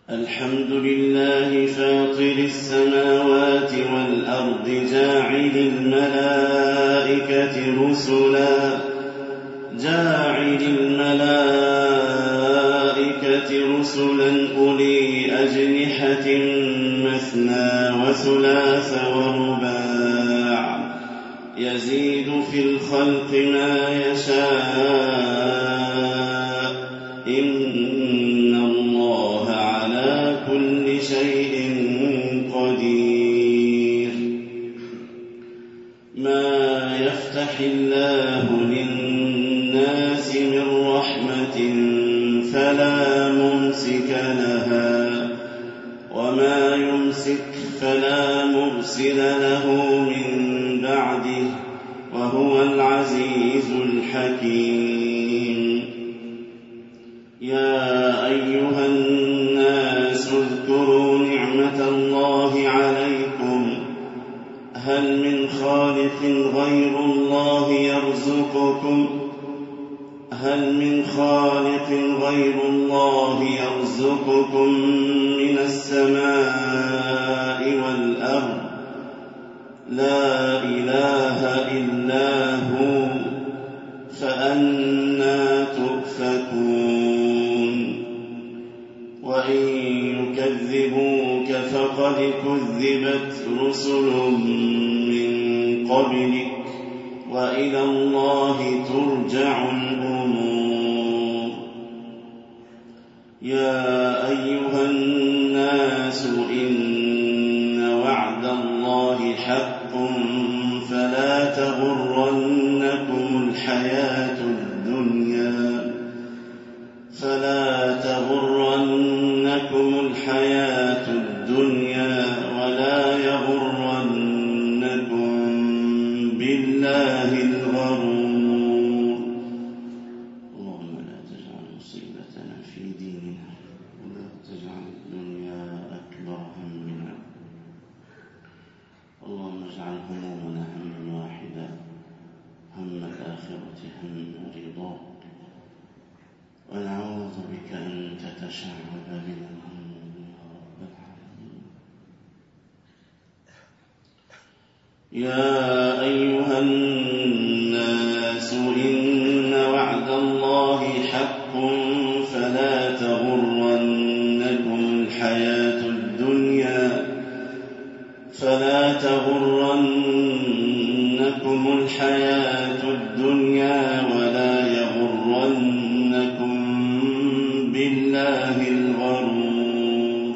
الحمد لله فاطر السماوات والأرض جاعل الملائكة رسلا أولي أجنحة مثنى وثلاث ورباع يزيد في الخلق ما يشاء إن الله على كل شيء قدير. ما يفتح الله للناس من رحمة فلا ممسك لها وما يمسك فلا مرسل له من بعده وهو العزيز الحكيم. يا أيها الناس اذكروا نعمة الله عليكم هل من خالق غير الله يرزقكم من السماء والأرض لا إله إلا هو فأنى تؤفكون. وإن يكذبوك فقد كذبت رسل من قبلك وإلى الله ترجع الأمور. يا أيها الناس إن وعد الله حق فلا تغرنكم الحياة الدنيا ولا يغرنكم بالله الغرور. اللهم لا تجعل مصيبتنا في ديننا ولا تجعل الدنيا أكبر همنا. اللهم اجعل همومنا هما واحدا هم الآخرة هم رضاك ونعوذ بك أن تتشعب بنا الهم يا رب العالمين. يا أيها الناس إن وعد الله حق فلا تغرنكم الحياة الدنيا ولا يغرنكم بالله الغرور.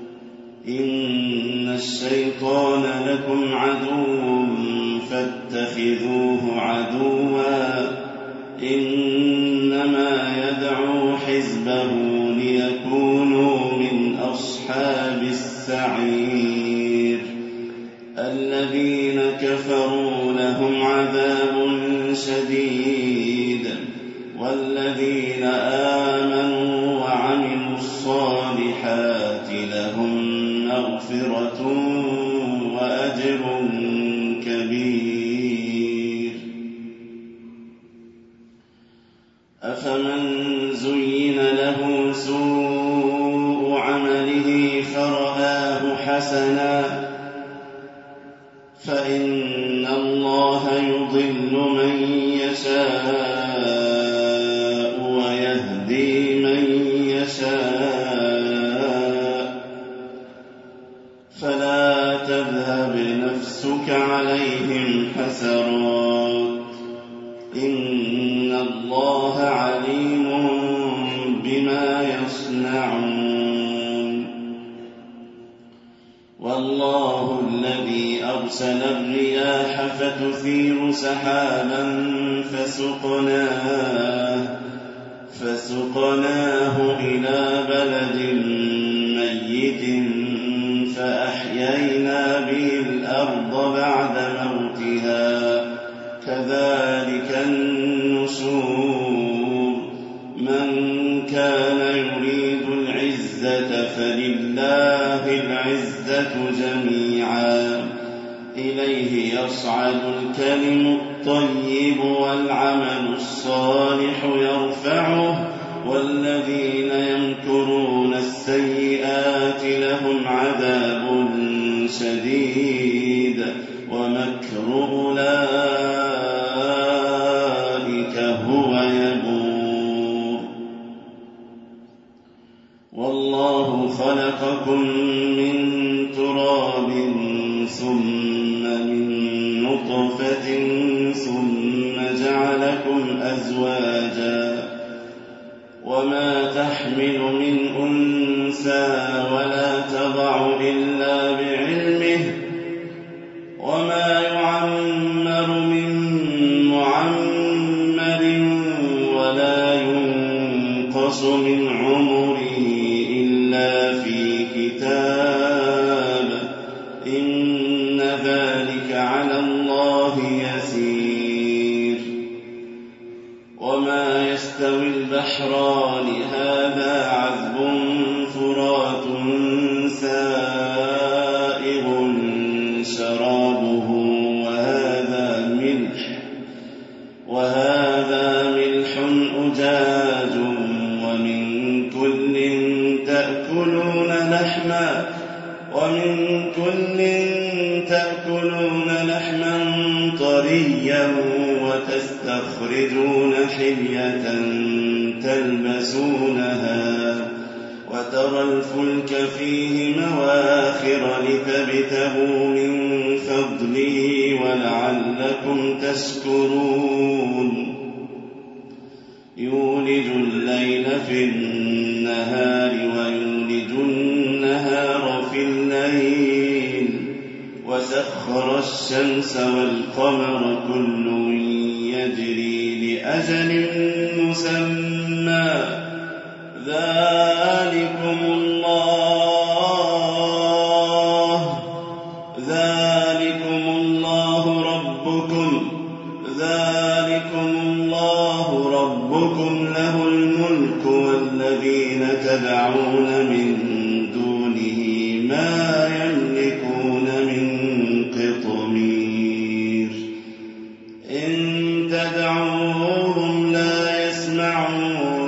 إن الشيطان لكم عدو فاتخذوه عدوا إنما يدعو حزبه ليكونوا من أصحاب السعير. الذين كفروا لهم عذاب شديد والذين آمنوا وعملوا الصالحات لهم مغفرة وأجر كبير. أفمن زين له سوء عمله فرآه حسنا فإن الله يضل من يشاء ويهدي من يشاء فلا تذهب نفسك عليهم حسرات إن الله عليم بما يصنعون. والله الذي أرسل الرياح فتثير سحابا فسقناه إلى بلد ميت فأحيينا به الأرض بعد موتها كذلك النشور. من كان يريد العزة فلله العزة جميعا إليه يصعد الكلم الطيب والعمل الصالح يرفعه والذين يمكرون السيئات السيئات لهم عذاب شديد ومكر أولئك هو يبور. والله خلقكم من تراب ثم من نطفة ثم جعلكم أزواجا وما تحمل من أنثى ولا تضع إلا بعلمه وما يعمر من معمر ولا ينقص من عمره إلا في كتاب إن ذلك على الله يسير. وما يستوي البحران هذا عذب فرات سائغ شرابه وهذا ملح أجاج ومن كل تأكلون لحما طريا وتستخرجون حلية تلبسونها وترى الفلك فيه مواخر لتبتغوا من فضله ولعلكم تشكرون. يولج الليل في النهار ويولج النهار في الليل وسخر الشمس والقمر كل يجري لأجل مسمى ذلكم الله ربكم له الملك والذين تدعون من دونه ما يملكون من قطمير. إن تدعوهم لا يسمعوا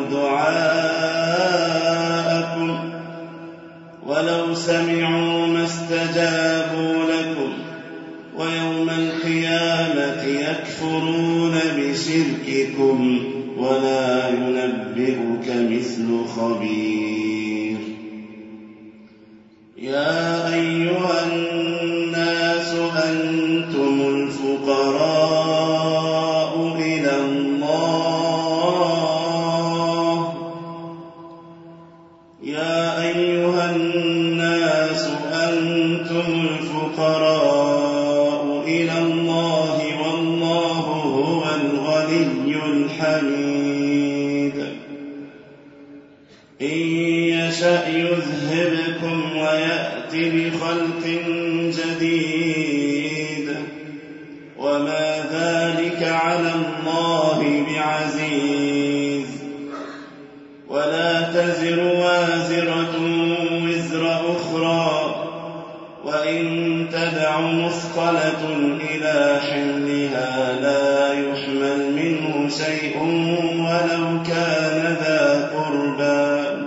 دعاءكم ولو سمعوا ما استجابوا لكم ويوم القيامة يكفرون بشرككم ولا ينبئك مثل خبير. يا أيها الناس أنتم الفقراء إلى الله يا أيها الناس أنتم الفقراء إلى الله والله هو الغني الحميد. إن يشأ يذهبكم ويأتي بخلق جديد وما ذلك على الله بعزيز. ولا تزر وازرة وزر أخرى وإن تدع مثقلة إلى حملها لا يحمل منه شيء ولو كان ذا قربى.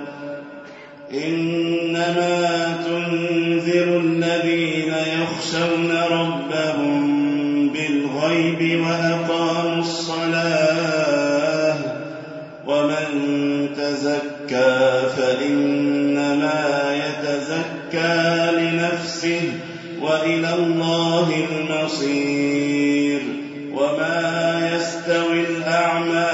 إنما تنذر الذين يخشون ربهم بالغيب وأقاموا الصلاة ومن تزكى فإنما يتزكى لنفسه وإلى الله المصير. وما يستوي الأعمى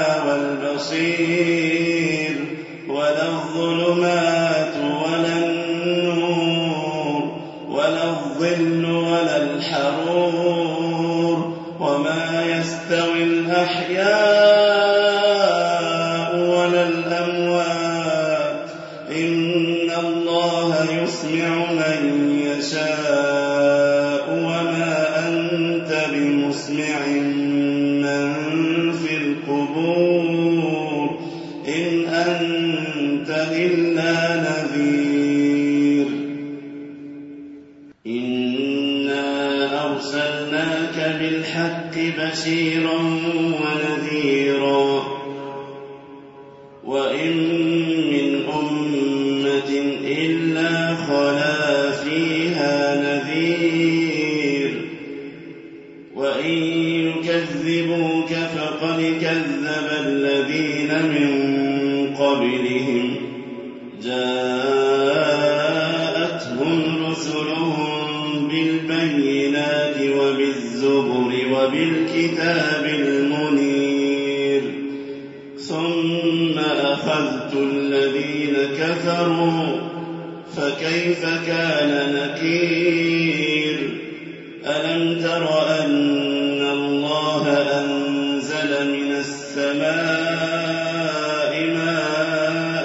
والبصير ولا الظلمات ولا النور ولا الظل ولا الحرور وما يستوي الأحياء ولا الأموات إن الله يسمع من يشاء وما أنت بمسمع من في القبور إن أنت إلا نذير. إنا أرسلناك بالحق بشيرا ونذيرا وإن من أمة إلا خلا فيها نذير وإن يكذبوك فقد كذب الذين من قبلهم جاءتهم رسلهم بالبينات وبالزبر وبالكتاب المنير ثم أخذت الذين كفروا فكيف كان نكير ألم تر أن الله أنزل من السماء ماء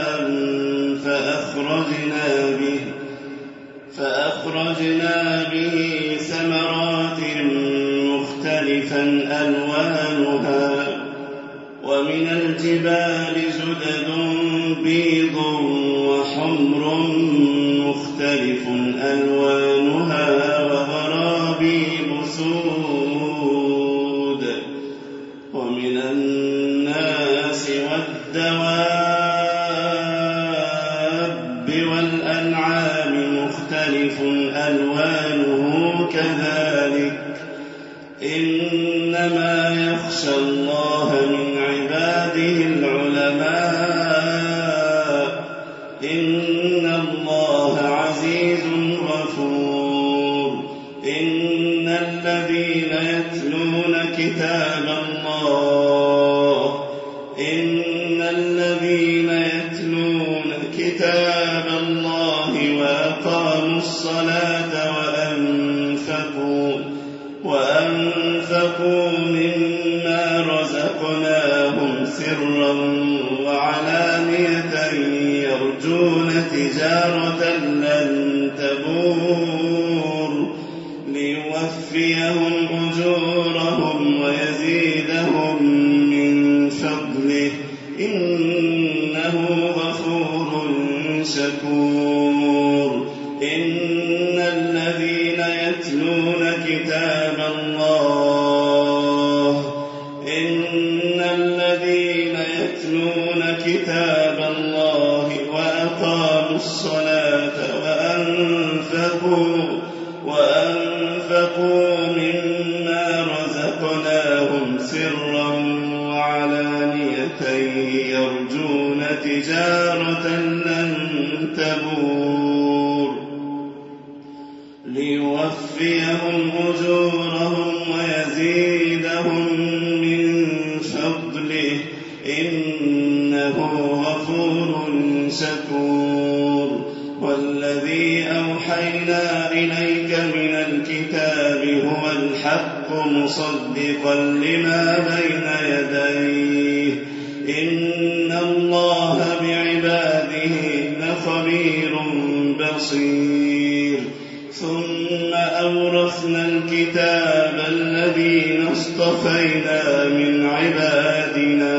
فأخرجنا به ثمرات مختلفا ألوانها ومن الجبال جدد بيض وحمر مختلف ألوانها وغرابيب سود ومن الناس والدواب والأنعام مختلف ألوانه كذلك إنما يخشى الله من عباده العلماء إن الله عزيز غفور إن الذين يتلون كتاب الله وأقاموا الصلاة وأنفقوا مما رزقناهم سرا وعلانية يرجون تجارة لن تبور ليوفيهم أجورهم ويزيدهم من فضله إنه غفور شكور إن الذين يتلون كتاب الله وأقاموا الصلاة وأنفقوا مما رزقناهم سرا وعلانية يرجون تجارة لن تبور ليوفيهم أجورهم ويزيدهم من فضله إنه غفور شكور والذي أوحينا إليك من الكتاب هو الحق مصدقا لما بين يديه إن الله بعباده لخبير بصير ثم أورثنا الكتاب الذين اصطفينا من عبادنا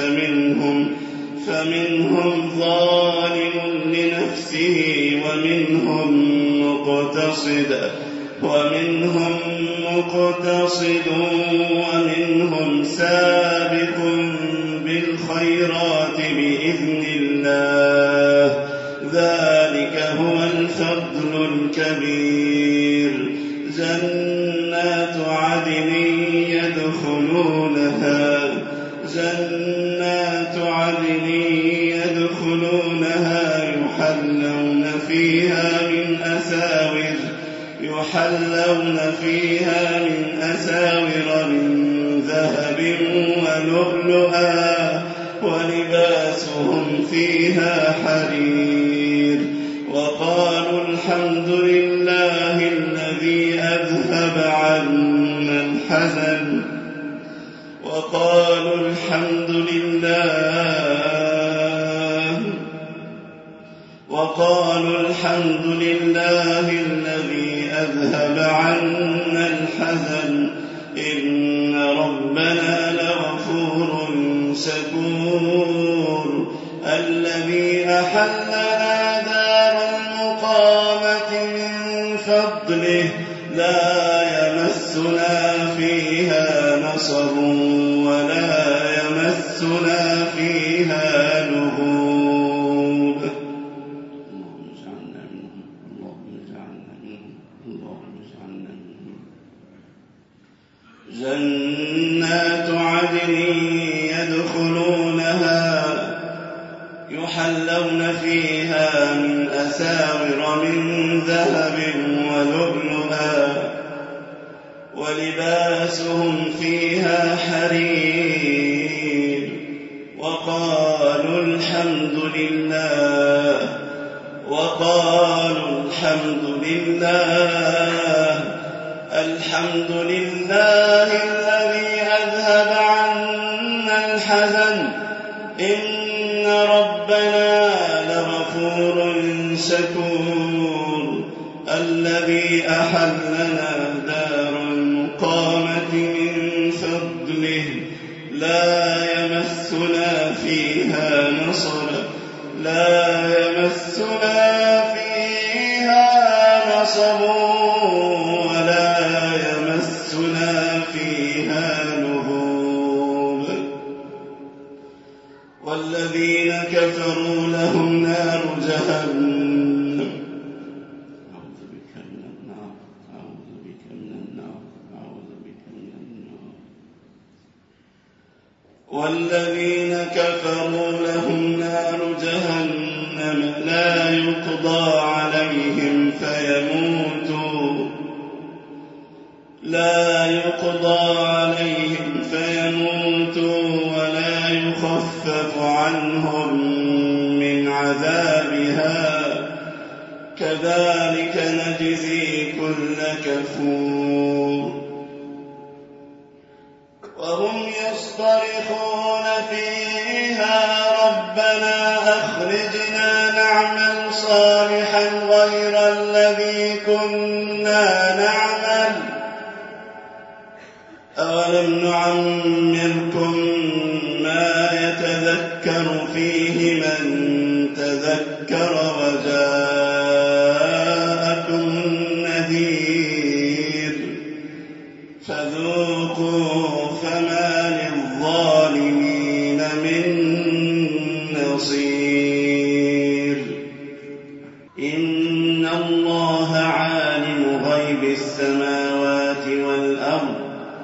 فمنهم ظالم لنفسه ومنهم مقتصد ومنهم سابق بالخيرات بإذن الله ذلك هو الفضل الكبير جنات عدن يدخلونها يحلون فيها من أساور من ذهب ولؤلؤا ولباسهم فيها حرير وقالوا الحمد لله الذي أذهب عنا الحزن وقالوا الحمد لله الذي أذهب عنا الحزن إن ربنا لغفور شكور الذي أحلنا دار المقامة من فضله لا يمسنا فيها نصب ولا يمسنا فيها لغوب جنات عدن يدخلونها يحلون فيها من أساور من ذهب ولؤلؤا ولباسهم فيها حرير وقالوا الحمد لله الذي أذهب عنا الحزن إن ربنا لغفور شكور الذي أحلنا دار المقامة من فضله لا يمسنا فيها نصب ولا يمسنا فيها لغوب والذين كفروا لهم نار جهنم أعوذ بك من النار والذين كفروا لهم نار جهنم لا يقضى عليهم فيموتوا ولا يخفف عنهم من عذابها كذلك نجزي كل كفور وهم يصطرخون فيها ربنا أخرجنا نعمل صالحا غير الذي كنا نعمل أولم نعمركم ما يتذكر فيه من تذكر وجاءكم النذير فذوقوا فما للظالمين من نصير إن الله عالم غيب السماوات والأرض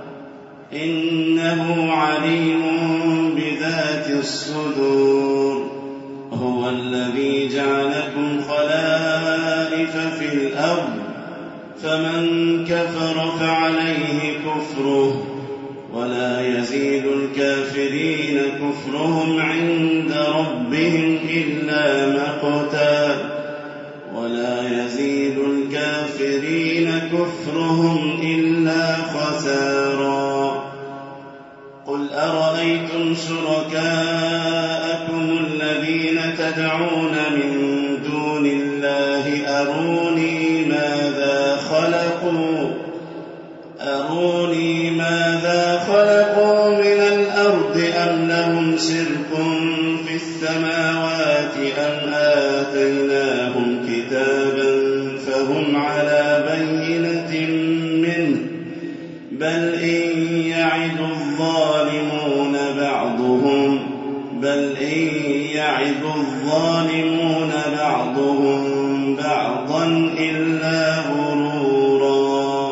إنه عليم بذات الصدور هو الذي جعلكم خلائف في الأرض فمن كفر فعليه كفره ولا يزيد الكافرين كفرهم عند ربهم إلا مقتا خسارا قل أرأيتم شركاءكم الذين تدعون من دون الله أروني ماذا خلقوا من الأرض أم لهم شرك في السماوات أم آتيناهم كتابا فهم على بينة منه بل إن يعد الظالمون بعضهم بعضا إلا غرورا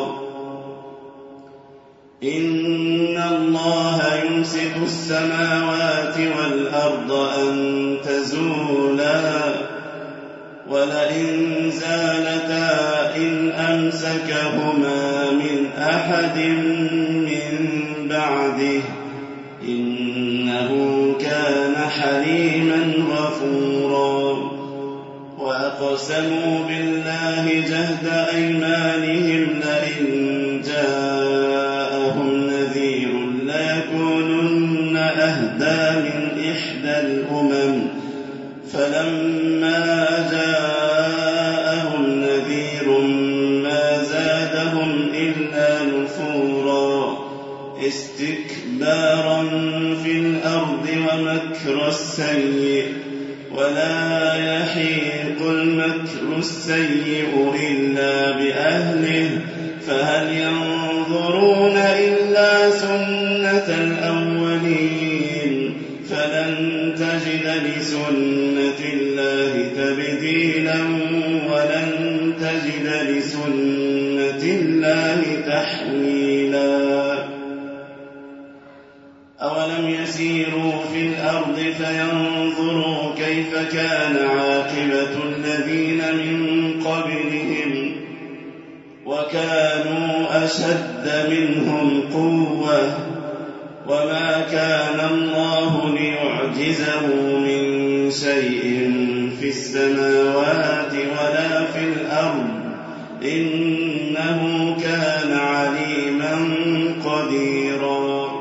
إن الله يمسك السماوات والأرض أن تزولا ولئن زالتا إن أمسكهما من أحد من بعده إنه كان حليما غفورا وأقسموا بالله جهد أيمانهم لئن جاءهم نذير ليكونن أهدى من إحدى الأمم فلما جاءهم نذير ما زادهم إلا نفورا استكبارا في الأرض ومكر السيء ولا يحيق المكر السيء إلا بأهله فهل ينظرون إلا سنة الأولين فلن تجد لسنة الله تبديلا ولن تجد لسنة الله تحويلا أولم يسيروا في الأرض فينظروا كيف كان عاقبة الذين من قبلهم وكانوا أشد منهم قوة وما كان الله ليعجزه من شيء في السماوات ولا في الأرض إنه كان عليما قديرا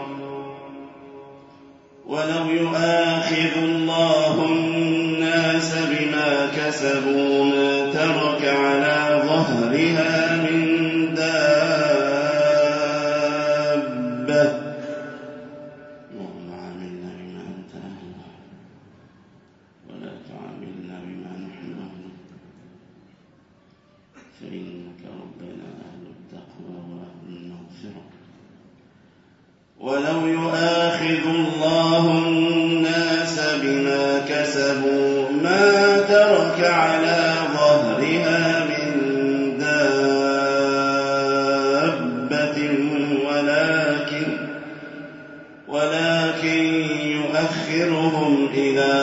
ولو يؤاخذ الله الناس بما كسبوا ما ترك على ظهرها من دابة اللهم عاملنا بما أنت أهله ولا تعاملنا بما نحن أهله فإنك ربنا أهل التقوى وأهل المغفرة ولو يؤاخذ الله الناس بما كسبوا ما ترك على ظهرها من دابة ولكن يؤخرهم إلى